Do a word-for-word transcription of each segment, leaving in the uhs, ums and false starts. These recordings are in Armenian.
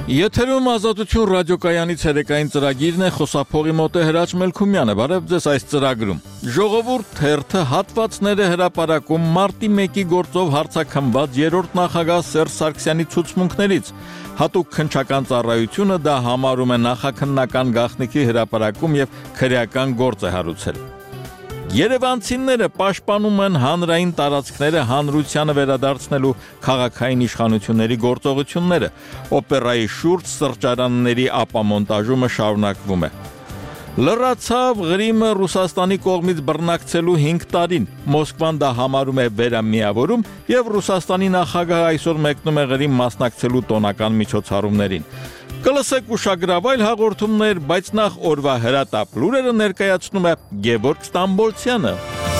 Եթերում ազատություն ռադիոկայանից երեկային ծրագիրն է, խոսափողի մոտ է Հրաչ Մելքումյանը, բարև ձեզ այս ծրագրում։ Ժողովուրդ թերթը հատվածները հրապարակում մարտի մեկի գործով հարցաքննված երրորդ նախագահ Սերժ Սարգսյանի ցուցմունքներից։ Հատուկ քննչական ծառայությունը դա համարում է նախաքննական գաղտնիքի հրապարակում եւ քրեական գործ է հարուցել։ Երևանցիները պաշտպանում են հանրային տարածքները հանրությանը վերադարձնելու քաղաքային իշխանությունների գործողությունները։ Օպերայի շուրջ սրճարանների ապամոնտաժումը շարունակվում է։ Լրացավ Ղրիմը Ռուսաստանի կողմից բռնակցելու հինգ տարին։ Մոսկվան դա համարում է վերամիավորում եւ Ռուսաստանի նախագահը այսօր մեկնում է Ղրիմ մասնակցելու տոնական միջոցառումներին։ Կլսեք ուշագրավ այլ հաղորդումներ, բայց նախ օրվա հրատապ լուրերը ներկայացնում է Գևորգ Ստամբոլցյանը։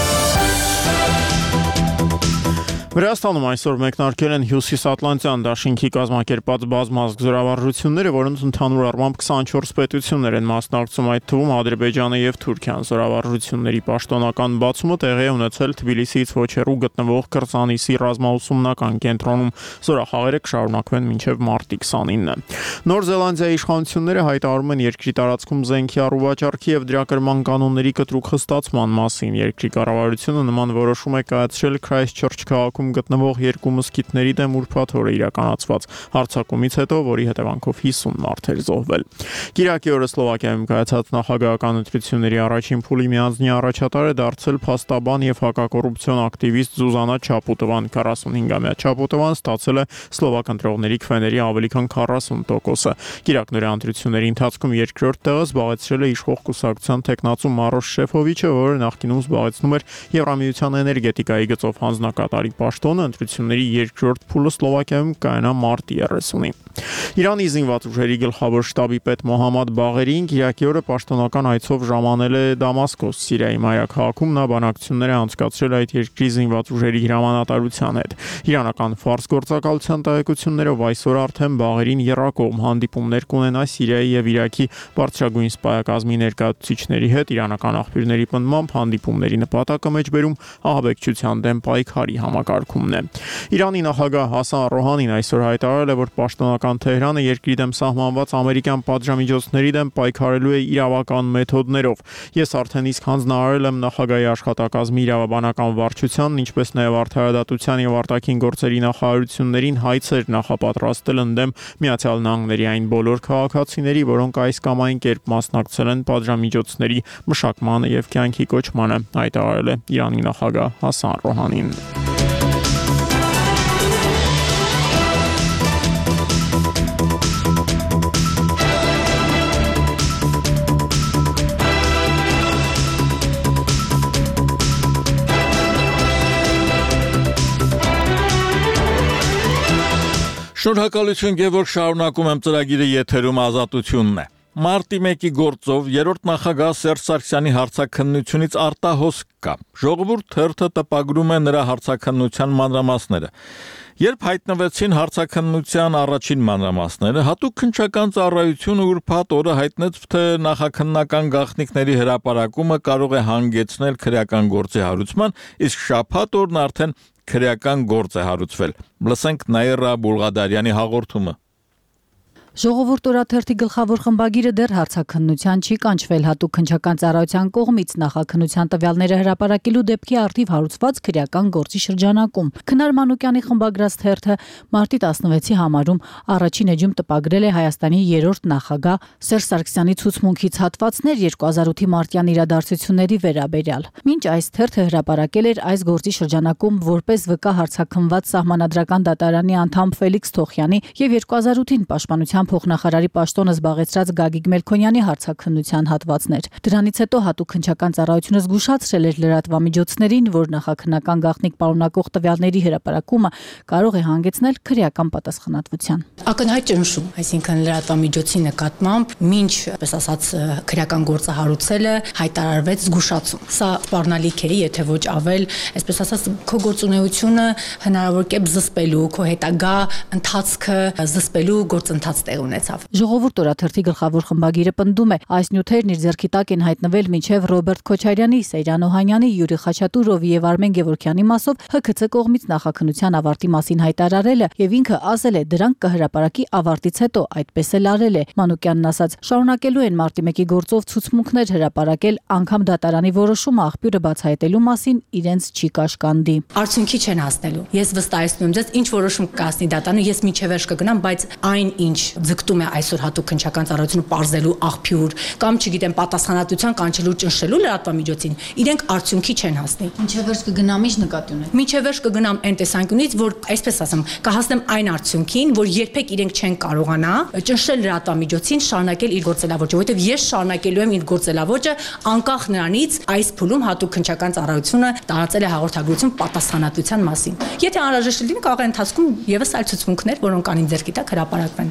Վրաստանում այսօր մեկնարկել են Հյուսիսատլանտյան դաշինքի կազմակերպած բազմազգ զորավարժությունները, որոնց ընդհանուր առմամբ քսանչորս պետություններ են մասնակցում, այդ թվում Ադրբեջանը եւ Թուրքիան։ Զորավարժությունների պաշտոնական բացումը տեղի է ունեցել Թբիլիսիից ոչ հեռու գտնվող Կրծանիսի ռազմաուսումնական կենտրոնում։ Զորախաղերը կշարունակվեն մինչև մարտի քսանինը։ Նոր Զելանդիայի իշխանությունները հայտարարում են երկրի տարածքում զենքի առուվաճառքի եւ դրա կրման կանոնների կտրուկ խստացման մասին։ Երկրի կառավարությունը նման որոշում է կայացրել Քրայսթչըրչ քաղաքում գտնվող երկու մզկիթների դեմ ուրբաթ օրը իրականացված հարձակումից հետո, որի հետևանքով հիսուն մարդ էր զոհվել։ Կիրակի օրը Սլովակիայում կայացած նախագահական ընտրությունների առաջին փուլի միանձնյա առաջատար է դարձել փաստաբան եւ հակակոռուպցիոն ակտիվիստ Զուզանա Չապուտովան։ քառասունհինգամյա Չապուտովան ստացել է սլովակ ընտրողների քվեների ավելի քան քառասուն տոկոսը։ Կիրակների ընտրությունների ընթացքում երկրորդ տեղը զբաղեցրել է իշխող կուսակցության տեխնացու Մարոշ Շեֆովիչը, որը նախկինում զբաղեցնում էր Եվրամիության էներգետիկայի գծով հանձնակատարի պաշտոնը։ Ընտրությունների երկրորդ փուլը Սլովակիայում կայանա մարտի երեսունին։ Իրանի զինված ուժերի գլխավոր շտաբի պետ Մոհամմադ Բաղերին Կիրակի օրը պաշտոնական այցով ժամանել է Դամասկոս, Սիրիայի մայրաքաղաքում նա բանակցություններ է անցկացրել այդ երկրի զինված ուժերի հրամանատարության հետ։ Իրանական Ֆարս գործակալության տեղեկություններով այսօր արդեն Բաղերին եռակողմ հանդիպումներ կունենա Սիրիայի եւ Իրաքի բարձրագույն սպայակազմի ներկայացուցիչների հետ։ Իրանական աղբյուրների պնդմամբ հանդիպումների նպատակը մեջբերում ահաբեկչության դեմ պայքարի համակարգումն է։ Իրանի նախագահ Հասան Ռոհանին այսօր հայտարարել է, որ պաշտոնական Թեհրանը երկրի դեմ սահմանված ամերիկյան պատժամիջոցների դեմ պայքարելու է իրավական մեթոդներով։ Ես արդեն իսկ հանձնարարել եմ նախագահի աշխատակազմի իրավաբանական վարչությանն, ինչպես նաև արդարադատության եւ արտաքին գործերի նախարարություններին հայցեր նախապատրաստել ընդդեմ Միացյալ Նահանգների այն բոլոր քաղաքացիների, որոնք այս կամ այն կերպ մասնակցել են պատժամիջոցների մշակմանը եւ կյանքի կոչմանը, հայտարարել է Իրանի նախագահ Հասան Ռոհանին։ Շնորհակալություն Գևորգ, շարունակում եմ ծրագիրը եթերում ազատությունն է։ Մարտի մեկի գործով երրորդ նախագահ Սերժ Սարգսյանի հարցաքննությունից արտահոս կա։ Ժողովուրդ թերթը տպագրում է նրա հարցաքննության մանրամասները։ Երբ հայտնվեցին հարցաքննության առաջին մանրամասները, հատուկ քննչական ծառայությունը ուրբաթ օրը հայտնեց, թե նախաքննական գաղտնիքների հրապարակումը կարող է հանգեցնել քրեական գործի հարուցման, իսկ շաբաթ օրն արդեն քրեական գործ է հարուցվել։ Լսենք Նաիրա Բուլղադարյանի հաղորդումը։ Ժողովուրդ օրաթերթի գլխավոր խմբագիրը դեռ հարցաքննության չի կանչվել հատուկ քննչական ծառայության կողմից նախաքննության տվյալները հրապարակելու դեպքի առթիվ հարուցված քրեական գործի շրջանակում։ Քնար Մանուկյանի խմբագրած թերթը մարտի տասնվեցի համարում առաջին էջում տպագրել է Հայաստանի երրորդ նախագահ Սերժ Սարգսյանի ցուցմունքից հատվածներ երկու հազար ութի մարտյան իրադարձությունների վերաբերյալ։ Մինչ այս թերթը հրապարակել էր այս գործի շրջանակում որպես վկա հարցաքննված Սահմանադրական դատարանի անդամ Ֆելիքս Թոխյանի եւ երկու հազար ութին պաշտպանության փոխնախարարի պաշտոնը զբաղեցրած Գագիկ Մելքոնյանի հարցաքննության հատվածներ։ Դրանից հետո հատուկ քննչական ծառայությունը զգուշացրել էր լրատվամիջոցներին, որ նախաքննական գաղտնիք պարունակող տվյալների հրապարակումը կարող է հանգեցնել քրեական պատասխանատվության։ Ակնհայտ ճնշում, այսինքն լրատվամիջոցի նկատմամբ մինչ, այսպես ասած, քրեական գործը հարուցելը հայտարարվեց զգուշացում։ Սա սպառնալիք է, եթե ոչ ավել, այսպես ասած, քո գործունեությունը հնարավոր կերպ զսպելու, քո հետագա ընթացքը զսպելու գործընթաց տեղ ունեցավ։ Ժողովուրդ օրաթերթի գլխավոր խմբագիրը պնդում է, այս նյութերն իր ձեռքի տակ են հայտնվել մինչև Ռոբերտ Քոչարյանի, Սեյրան Օհանյանի, Յուրի Խաչատուրովի եւ Արմեն Գևորգյանի մասով Հ K C կողմից նախաքննության ավարտի մասին հայտարարելը եւ ինքը ասել է դրանք կհրապարակի ավարտից հետո, այդպես էլ արել է։ Մանուկյանն ասաց, շարունակելու են մարտի մեկի գործով ցուցմունքներ հրապարակել, անգամ դատարանի որոշումը աղբյուրը բացահայտելու մասին իրենց չի կաշկանդի։ Արդյունքի չեն հասնելու։ Ես վստահեցնում եմ ձեզ, ինչ որոշում կկասնի դատարանը, ես միջև վերջ կգնամ, բայց այն ինչ ձգտում է այսօր հատուկ քննչական ծառայությունը պարզելու աղբյուր կամ չգիտեմ պատասխանատվության կանչելու ճնշելու լրատվամիջոցին, իրենք արդյունքի չեն հասնի։ Ինչև վերջ կգնամ, ինչ նկատի ունեք։ Միջև վերջ կգնամ այն տեսանկյունից, որ այսպես ասեմ, կհասնեմ այն արդյունքին, որ երբեք իրենք չեն կարողանա ճնշել լրատվամիջոցին շարունակել իր գործելավոճը, որովհետև ես շարունակելու եմ իր գործելավոճը անկախ նրանից այս փուլում հատուկ քննչական ծառայությունը տարածել է հաղորդագրություն պատասխանատվության մասին։ Եթե անհրաժեշտ լինի, կարող է ընթացքում եւս այլ ցուցմունքներ, որոնք անին ձեռքի տակ հրապարակվեն։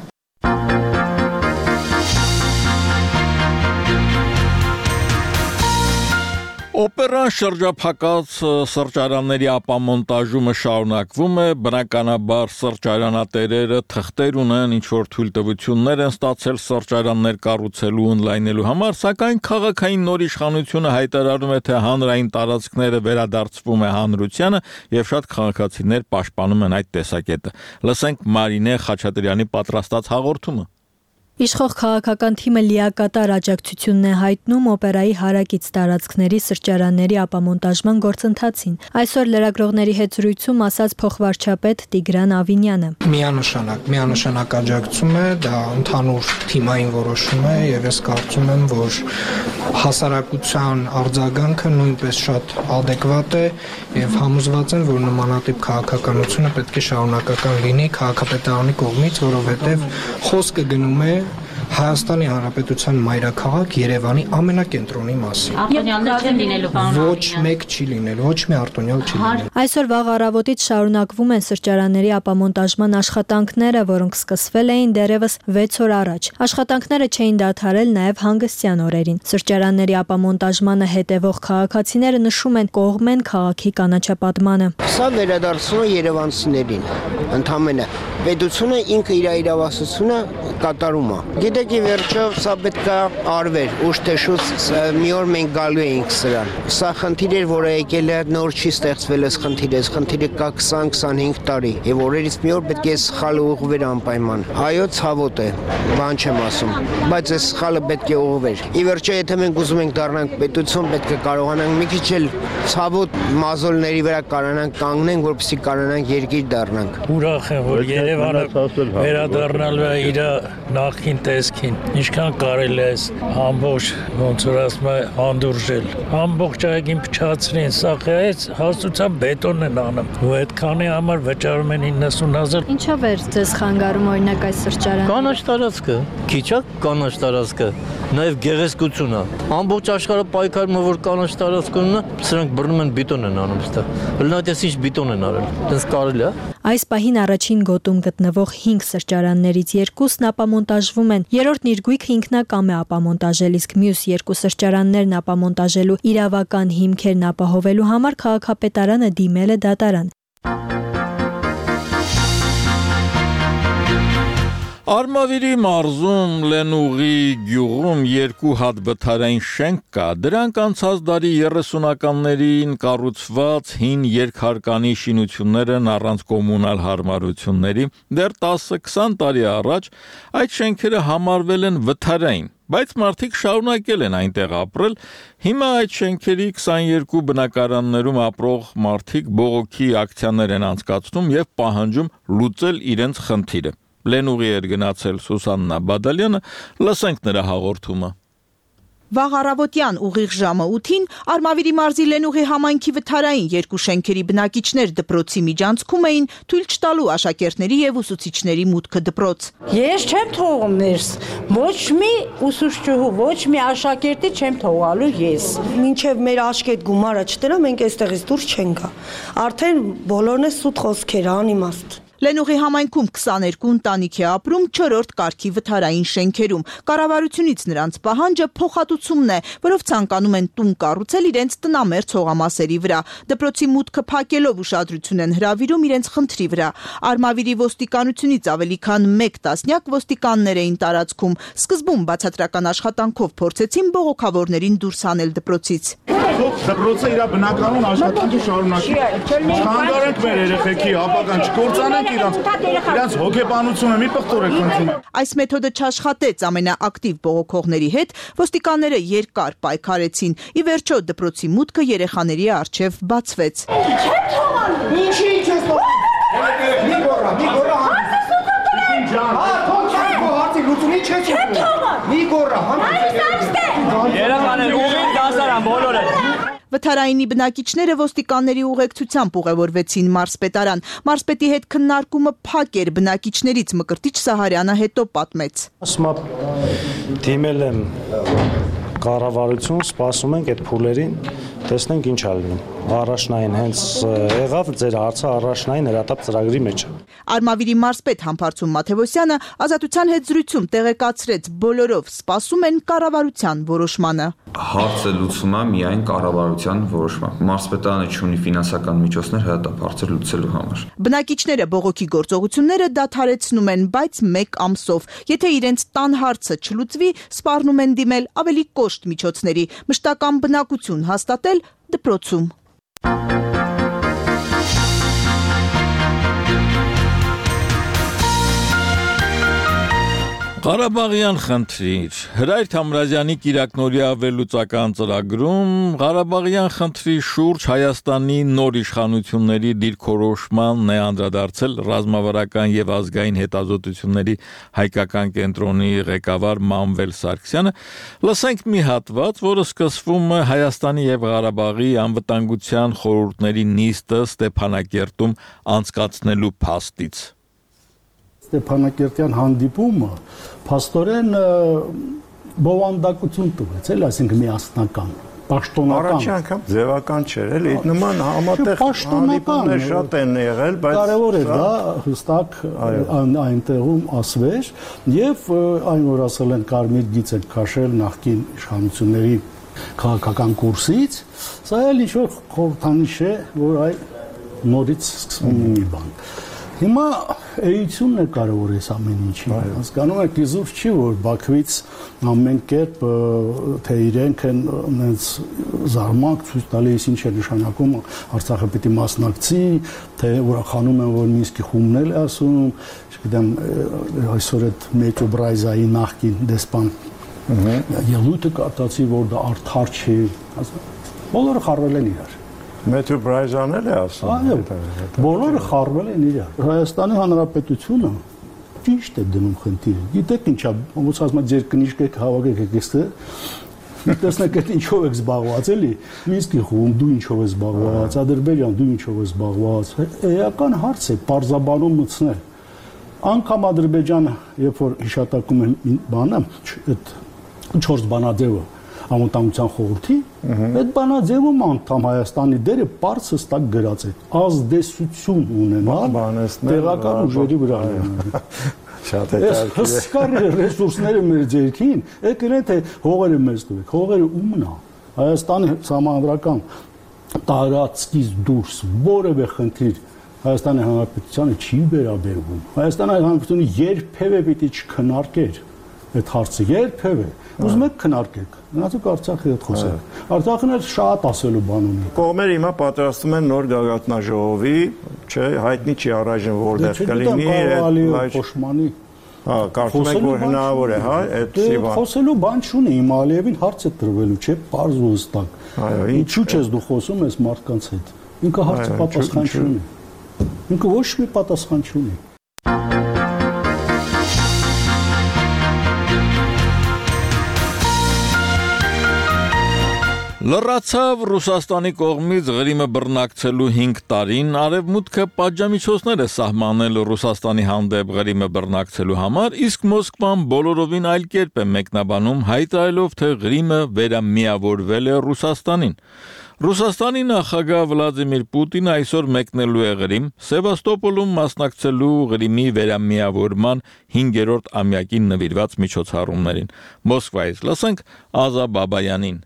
Օպերան շրջափակած սրճարանների ապամոնտաժումը շարունակվում է, բնականաբար սրճարանատերերը թղթեր ունեն, ինչ որ թույլտվություններ են ստացել սրճարաններ կառուցելու օնլայնելու համար, սակայն քաղաքային նոր իշխանությունը հայտարարում է, թե հանրային տարածքները վերադարձվում է հանրությանը եւ շատ քաղաքացիներ պաշտպանում են այդ տեսակետը։ Լսենք Մարինե Խաչատրյանի պատրաստած հաղորդումը։ Իշխող քաղաքական թիմը լիակատար աջակցությունն է հայտնում օպերայի հարակից տարածքների սրճարանների ապամոնտաժման գործընթացին։ Այսօր լրագրողների հետ զրույցում ասաց փոխվարչապետ Տիգրան Ավինյանը։ Միանշանակ, միանշանակ աջակցում է, դա ընդհանուր թիմային որոշում է եւ ես կարծում եմ, որ հասարակության արձագանքը նույնպես շատ adekvat է եւ համոզված եմ, որ նմանատիպ քաղաքականությունը պետք է շարունակական լինի քաղաքապետարանի կողմից, որովհետեւ խոսքը գնում է Հայաստանի Հանրապետության մայրաքաղաք Երևանի ամենակենտրոնի մասին։ Արտոնյալներ չեն լինելու, պարոն Ոչ մեկ չի լինելու, ոչ մի արտոնյալ չի լինելու։ Այսօր վաղ առավոտից շարունակվում են սրճարանների ապամոնտաժման աշխատանքները, որոնք սկսվել էին դեռևս վեց օր առաջ։ Աշխատանքները չէին դադարել նաև հանգստյան օրերին։ Սրճարանների ապամոնտաժմանը հետևող քաղաքացիները նշում են կողմ են քաղաքի կանաչապատմանը։ Սա վերադարձում է երևանցիներին, ընդհանրապես պետությունը ինքը իր իրավասությունը կատարում է։ Գիտեք, ի վերջո սա պետք է արվեր, ուշ թե շուտ մի օր մենք գալու էինք սրան։ Սա խնդիր էր, որը եկել է նոր չի ստեղծվել այս խնդիրը, այս խնդիրը կա քսան քսանհինգ տարի, եւ օրերից մի օր պետք է սխալը ուղղվեր անպայման։ Այո, ցավոտ է, բան չեմ ասում, բայց այս սխալը պետք է ուղղվեր։ Ի վերջո, եթե մենք ուզում ենք դառնանք պետություն, պետք է կարողանանք մի քիչ էլ ցավոտ մազոլների վրա կարողանանք կանգնենք, որպեսզի կարողանանք երկիր դառնանք։ Ուրախ եմ, որ Երևանը վերադառնալու է իր նախին տեսքին, ինչքան կարելի է ամբողջ ոնց որ ասում է հանդուրժել, ամբողջ այգին փչացրին, սա այս հաստության բետոնն են անում, ու այդքանի համար վճարում են իննսուն հազար։ Ինչով էր ձեզ խանգարում օրինակ այս սրճարանը։ Կանաչ տարածքը, քիչ է կանաչ տարածքը, նաև գեղեցկությունը։ Ամբողջ աշխարհը պայքարում է, որ կանաչ տարածք ունենա, սրանք բռնում են բետոն են անում ստա։ Լնատես ինչ բետոն են արել։ Դες կարելի է։ Այս պահին առաջին գոտում գտնվող հինգ սրճարաններից երկուսն ապամոնտաժվում են։ Երրորդն իր գույքը ինքնակամ է ապամոնտաժել, իսկ մյուս երկու սրճարաններն ապամոնտաժելու իրավական հիմքերն ապահովելու համար քաղաքապետարանը դիմել է դատարան։ Արմավիրի մարզում Լենուղի գյուղում երկու հատ վթարային շենք կա, դրանք անցած դարի երեսունականներին կառուցված հին երկհարկանի շինություններ են առանց կոմունալ հարմարությունների, դեռ տասը քսան տարի առաջ այդ շենքերը համարվել են վթարային, բայց մարդիկ շարունակել են այնտեղ ապրել, հիմա այդ շենքերի քսաներկու բնակարաններում ապրող մարդիկ բողոքի ակցիաներ են անցկացնում եւ պահանջում լուծել իրենց խնդիրը։ Լենուղի էր գնացել Սուսաննա Բադալյանը, լսենք նրա հաղորդումը։ Վաղ առավոտյան ուղիղ ժամը ութին Արմավիրի մարզի Լենուղի համայնքի վթարային երկու շենքերի բնակիչներ դպրոցի միջանցքում էին թույլ չտալու աշակերտների եւ ուսուցիչների մուտքը դպրոց։ Ես չեմ թողում ներս, ոչ մի ուսուցչուհու, ոչ մի աշակերտի չեմ թողալու ես։ Մինչեւ մեր աշկետ գումարը չտրա, մենք այստեղից դուրս չենք գա։ Արդեն բոլորն է սուտ խոսքեր, անիմաստ։ Լենուղի համայնքում քսաներկու ընտանիք է ապրում չորրորդ կարգի վթարային շենքերում։ Կառավարությունից նրանց պահանջը փոխհատուցումն է, որով ցանկանում են տուն կառուցել իրենց տնամերձ հողամասերի վրա։ Դպրոցի մուտքը փակելով ուշադրություն են հրավիրում իրենց խնդրի վրա։ Արմավիրի ոստիկանությունից ավելի քան մեկ տասնյակ ոստիկաններ էին տարածքում։ Սկզբում բացատրական աշխատանքով փորձեցին բողոքավորներին դուրս հանել դպրոցից։ Դպրոցը իր բնականon աշխատանքը շարունակի։ Չխանգարենք մեր երեխեքի ապագան չկործանենք իրանց իրանց հոգեբանությունը մի պղտորեք խնդրում եմ։ Այս մեթոդը չաշխատեց ամենաակտիվ բողոքողների հետ, ոստիկանները երկար պայքարեցին։ Ի վերջո դպրոցի մուտքը երեխաների առջև բացվեց։ Չեմ թողանու։ Ինչի՞ չես թողանու։ Մի գորա, մի գորա։ Հա, թող չեմ հարցի լուծումի չես թողանու։ Մի գորա, հա։ Երեխաներ ուղին դասարան բոլորը։ Վթարայինի բնակիչները ոստիկանների ուղեկցությամբ ուղևորվեցին մարզպետարան։ Մարզպետի հետ քննարկումը փակ էր, բնակիչներից Մկրտիչ Սահարյանը հետո պատմեց։ Ասում եմ դիմել եմ կառավարություն, սպասում ենք այդ փուլերին, տեսնենք ինչ ա լինում։ Առաջնային հենց եղավ ձեր հարցը առաջնային հրատապ ծրագրի մեջ։ Արմավիրի մարզպետ Համբարձում Մաթևոսյանը Ազատության հետ զրույցում տեղեկացրեց, բոլորով սպասում են կառավարության որոշմանը։ Հարցը լուծվում է միայն կառավարության որոշմամբ։ Մարզպետարանը չունի ֆինանսական միջոցներ հրատապ հարցը լուծելու համար։ Բնակիչները բողոքի գործողությունները դադարեցնում են, բայց մեկ ամսով։ Եթե իրենց տան հարցը չլուծվի, սպառնում են դիմել ավելի կոշտ միջոցների, մշտական բնակություն հաստատել դպրոցում։ Ղարաբաղյան խնդիր Հրայր Թամրազյանի կիրակնօրյա վերլուծական ծրագրում Ղարաբաղյան խնդրի շուրջ Հայաստանի նոր իշխանությունների դիրքորոշմանն է անդրադարձել ռազմավարական եւ ազգային հետազոտությունների հայկական կենտրոնի ղեկավար Մանվել Սարգսյանը։ Լսենք մի հատված, որը սկսվում է Հայաստանի եւ Ղարաբաղի անվտանգության խորհուրդների նիստը Ստեփանակերտում անցկացնելու փաստից։ Ստեփանակերտյան հանդիպումը փաստորեն բովանդակություն տվեց, էլ այսինքն միասնական, պաշտոնական։ Առաջին անգամ ձևական չէր, էլի նման համատեղ հանդիպումներ շատ են եղել, բայց կարևոր է դա հստակ այնտեղում ասվեր եւ այն որ ասել են կարմիր գիծ են քաշել նախկին իշխանությունների քաղաքական կուրսից, սա էլ ինչ որ խորհրդանիշ է, որ այ նորից սկսվում է մի բան։ Հիմա էությունն է կարևոր է ամեն ինչի։ Հասկանում եք, իզուր չի, որ Բաքվից ամեն կերպ թե իրենք են այնց զարմանք ցույց տալիս ինչ է նշանակում Արցախը պիտի մասնակցի, թե ուրախանում են, որ Մինսկի խումբն էլ է ասում, չգիտեմ, այսօր այդ Մեթյու Բրայզայի նախկին դեսպան ելույթը կարծացի, որ դա արդար չի, բոլորը խառնել են իրար։ Մեթյու Բրայզան էլ է ասում։ Այո, բոլորը խառնել են իրար։ Հայաստանի Հանրապետությունը ճիշտ է դնում խնդիրը։ Գիտեք ինչա, ոնց ասում են, ձեր կնիժք եք հավաքեք եք էստե։ Տեսնեք այդ ինչով եք զբաղված, էլի։ Մինսկի խումբ դու ինչով ես զբաղված, Ադրբեջան դու ինչով ես զբաղված։ Էական հարց է, պարզաբանում մտցնել։ Անկամ Ադրբեջանը, երբ որ հիշատակում են բանը, այդ չորս բանաձևը Անվտանգության խորհրդի, այդ բանաձևում անդամ Հայաստանի դերը բարձր հստակ գրած է, ազդեցություն ունենալ տեղական ուժերի վրա։ Շատ հետաքրքիր է։ Հսկա ռեսուրսները մեր ձեռքին, եկել են թե հողերը մեզ տվեք, հողերը ումն է։ Հայաստանի համանդրական տարածքից դուրս որևէ խնդիր Հայաստանի Հանրապետությանը չի վերաբերվում։ Հայաստանի Հանրապետությունը երբևէ պիտի չքննարկեր այդ հարցը, երբևէ։ Ուզում եք քննարկեք, գնացեք Արցախի հետ խոսեք։ Արցախն էլ շատ ասելու բան ունի։ Կողմերը հիմա պատրաստում են նոր գագաթնաժողովի, չէ, հայտնի չի առայժմ որտեղ կլինի այդ Խոշմանի։ Հա, կարծում եք որ հնարավոր է, հա, այդպեսի բան։ Խոսելու բան չունի, հիմա Ալիևին հարց է տրվելու, չէ, պարզ ու հստակ։ Այո, ինչու՞ չես դու խոսում ես մարդկանց հետ։ Ինքը հարցը պատասխան չունի։ Ինքը ոչ մի պատասխան չունի։ Լրացավ Ռուսաստանի կողմից Ղրիմը բռնակցելու հինգ տարին, Արևմուտքը պատժամիջոցներ է սահմանել Ռուսաստանի հանդեպ Ղրիմը բռնակցելու համար, իսկ Մոսկվան բոլորովին այլ կերպ է մեկնաբանում, հայտարարելով, թե Ղրիմը վերամիավորվել է Ռուսաստանին։ Ռուսաստանի նախագահ Վլադիմիր Պուտինը այսօր մեկնելու է Ղրիմ, Սևաստոպոլում մասնակցելու Ղրիմի վերամիավորման հինգերորդ ամյակին նվիրված միջոցառումներին։ Մոսկվայից լսենք Ազա Բաբայանին։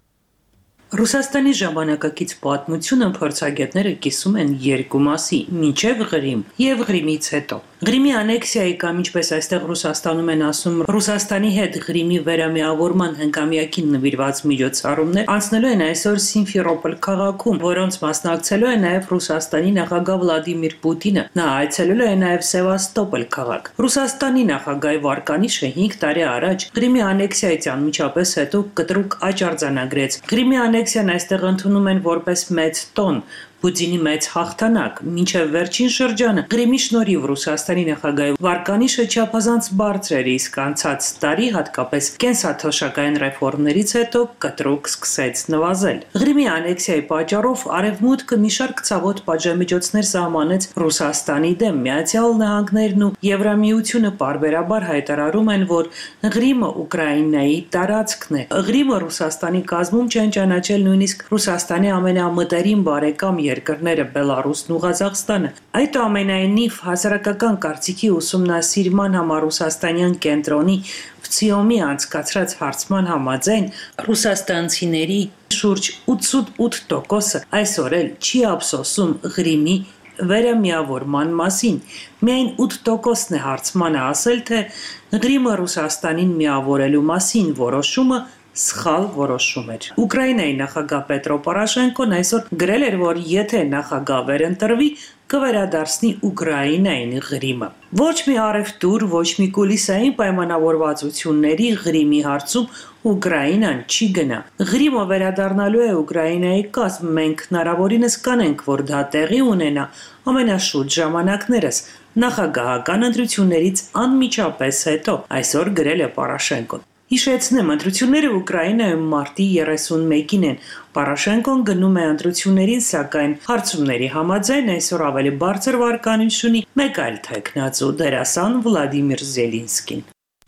Ռուսաստանի ժամանակակից պատմությունը փորձագետները կիսում են երկու մասի՝ մինչև Ղրիմ եւ Ղրիմից հետո։ Ղրիմի անեքսիայի կամ ինչպես այստեղ Ռուսաստանում են ասում, Ռուսաստանի հետ Ղրիմի վերամիավորման հնգամյակին նվիրված միջոցառումներ անցնելու են այսօր Սիմֆերոպոլ քաղաքում, որոնց մասնակցելու է նաեւ Ռուսաստանի նախագահ Վլադիմիր Պուտինը։ Նա այցելելու է նաեւ Սևաստոպոլ քաղաք։ Ռուսաստանի նախագահի վարկանիշը հինգ տարի առաջ Ղրիմի անեքսիայից անմիջապես հետո կտրուկ աճ արձանագրեց։ Ղրիմի անեքսիան այստեղ ընդունում են որպես մեծ տոն, Պուտինի մեծ հաղթանակ, մինչև վերջին շրջանը Ղրիմի շնորհիվ Ռուսաստանի նախագահի վարկանիշը չափազանց բարձր էր, իսկ անցած տարի հատկապես կենսաթոշակային ռեֆորմներից հետո կտրուկ սկսեց նվազել։ Ղրիմի անեքսիայի պատճառով Արևմուտքը մի շարք ցավոտ պատժամիջոցներ սահմանեց Ռուսաստանի դեմ։ Միացյալ Նահանգներն ու Եվրամիությունը պարբերաբար հայտարարում են, որ Ղրիմը Ուկրաինայի տարածքն է։ Ղրիմը Ռուսաստանի կազմում չեն ճանաչել նույնիսկ Ռուսաստանի ամենամտերիմ բարեկամ երկրները Բելարուսն ու Ղազախստանը։ Այդուամենայնիվ հասարակական կարծիքի ուսումնասիրման համար ռուսաստանյան կենտրոնի վցիոմի անցկացրած հարցման համաձայն ռուսաստանցիների շուրջ ութսունութ տոկոսը այսօր էլ չի ափսոսում Ղրիմի վերամիավորման մասին։ Միայն ութ տոկոսն է հարցմանը ասել, թե Ղրիմը Ռուսաստանին միավորելու մասին որոշումը սխալ որոշում էր։ Ուկրաինայի նախագահ Պետրո Պորոշենկոն այսօր գրել էր, որ եթե նախագահ վերընտրվի, կվերադարձնի Ուկրաինային Ղրիմը։ Ոչ մի առևտուր, ոչ մի կուլիսային պայմանավորվածությունների Ղրիմի հարցում Ուկրաինան չի գնա։ Ղրիմը վերադառնալու է Ուկրաինայի կազմ, մենք հնարավորինս կանենք, որ դա տեղի ունենա ամենաշուտ ժամանակներս նախագահական ընտրություններից անմիջապես հետո, այսօր գրել է Պորոշենկոն։ Հիշեցնեմ, ընտրությունները Ուկրաինայում մարտի երեսունմեկին են։ Պորոշենկոն գնում է ընտրություններին, սակայն հարցումների համաձայն այսօր ավելի բարձր վարկանիշ ունի մեկ այլ թեկնածու՝ դերասան Վլադիմիր Զելինսկին։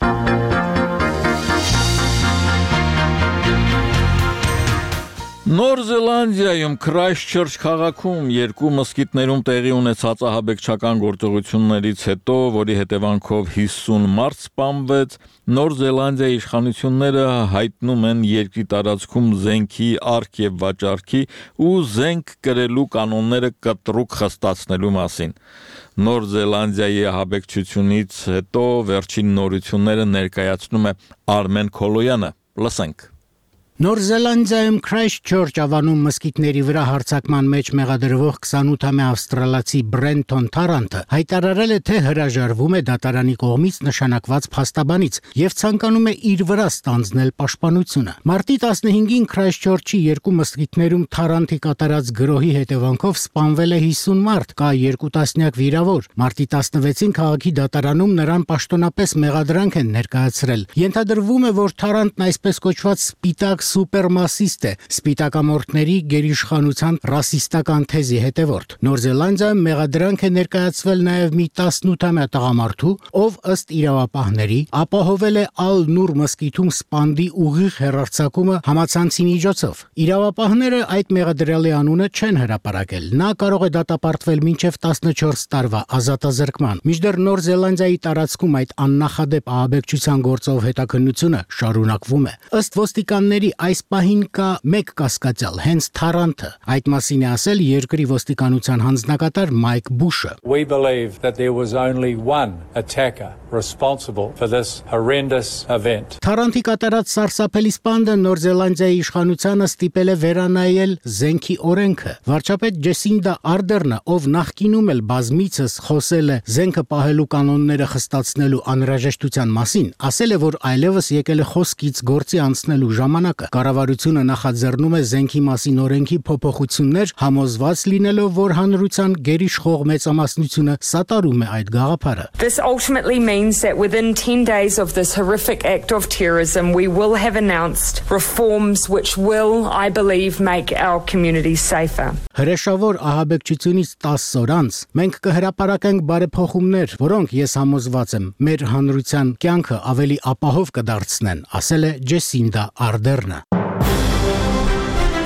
Նոր Զելանդիայում Քրայսթչերչ քաղաքում երկու մզկիթներում տեղի ունեցած ահաբեկչական գործողություններից հետո, որի հետևանքով հիսուն մարդ սպանվեց, Նոր Զելանդիայի իշխանությունները հայտնում են երկրի տարածքում զենքի առք եւ վաճառքի ու զենք կրելու կանոնները կտրուկ խստացնելու մասին։ Նոր Զելանդիայի ահաբեկչությունից հետո վերջին նորությունները ներկայացնում է Արմեն Քոլոյանը։ Լսենք։ Նոր Զելանդիայում Քրայսթչերչ ավանում մզկիթների վրա հարձակման մեջ մեղադրվող քսանութամյա ավստրալացի Բրենթոն Թարանտը հայտարարել է, թե հրաժարվում է դատարանի կողմից նշանակված փաստաբանից եւ ցանկանում է իր վրա ստանձնել պաշտպանությունը։ Մարտի տասնհինգին Քրայսթչերչի երկու մզկիթներում Թարանտի կատարած գրոհի հետևանքով սպանվել է հիսուն մարդ, կա երկու տասնյակ վիրավոր։ Մարտի տասնվեցին քաղաքի դատարանում նրան պաշտոնապես մեղադրանք են ներկայացրել։ Ենթադրվում է, որ Թարանտն այսպես կոչված սպիտակ սուպերմասիստ է, սպիտակամորթների գերիշխանության ռասիստական թեզի հետևորդ։ Նոր Զելանդիայում մեղադրանք է ներկայացվել նաև մի տասնութամյա տղամարդու, ով ըստ իրավապահների ապահովել է Ալ-Նուր մզկիթում սպանդի ուղիղ հեռարձակումը համացանցի միջոցով։ Իրավապահները այդ մեղադրյալի անունը չեն հրապարակել։ Նա կարող է դատապարտվել մինչև տասնչորս տարվա ազատազրկման։ Մինչդեռ Նոր Զելանդիայի տարածքում այդ աննախադեպ ահաբեկչության գործով հետաքննությունը շարունակվում է։ Ըստ ոստիկանների այս պահին կա մեկ կասկածյալ, հենց Թարանտը։ Այդ մասին է ասել երկրի ոստիկանության հանձնակատար Մայք Բուշը։ We believe that there was only one attacker responsible for this horrendous event. Թարանտի կատարած սարսափելի սպանդը Նոր Զելանդիայի իշխանությանը ստիպել է վերանայել զենքի օրենքը։ Վարչապետ Ջեսինդա Արդերնը, ով նախկինում էլ բազմիցս խոսել է զենքը պահելու կանոնները խստացնելու անհրաժեշտության մասին, ասել է, որ այլևս եկել է խոսքից գործի անցնելու ժամանակը։ Կառավարությունը նախաձեռնում է զենքի մասին օրենքի փոփոխություններ, համոզված լինելով, որ հանրության գերիշխող մեծամասնությունը սատարում է այդ գաղափարը։ This ultimately means that within ten days of this horrific act of terrorism we will have announced reforms which will, I believe, make our community safer. Հրեշավոր ահաբեկչությունից տասը օր անց մենք կհրապարակենք բարեփոխումներ, որոնք ես համոզված եմ մեր հանրության կյանքը ավելի ապահով կդարձնեն, ասել է Ջեսինդա Արդերնը։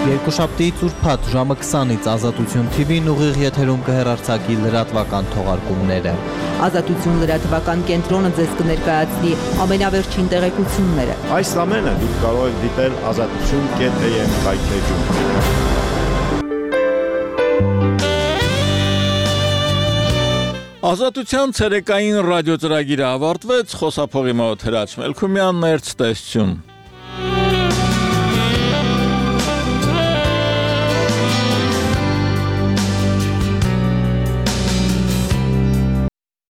Երկուշաբթիից ուրբաթ ժամը քսանից Ազատություն թի վին ուղիղ եթերում կհեռարձակի լրատվական թողարկումները։ Ազատություն լրատվական կենտրոնը ձեզ կներկայացնի ամենավերջին տեղեկությունները։ Այս ամենը դուք կարող եք դիտել ազատություն կետ է եմ կայքեջում։ Ազատության ցերեկային ռադիո ծրագիրը ավարտվեց, խոսափողի մոտ Հրաչ Մելքումյանն էր, ցտեսություն։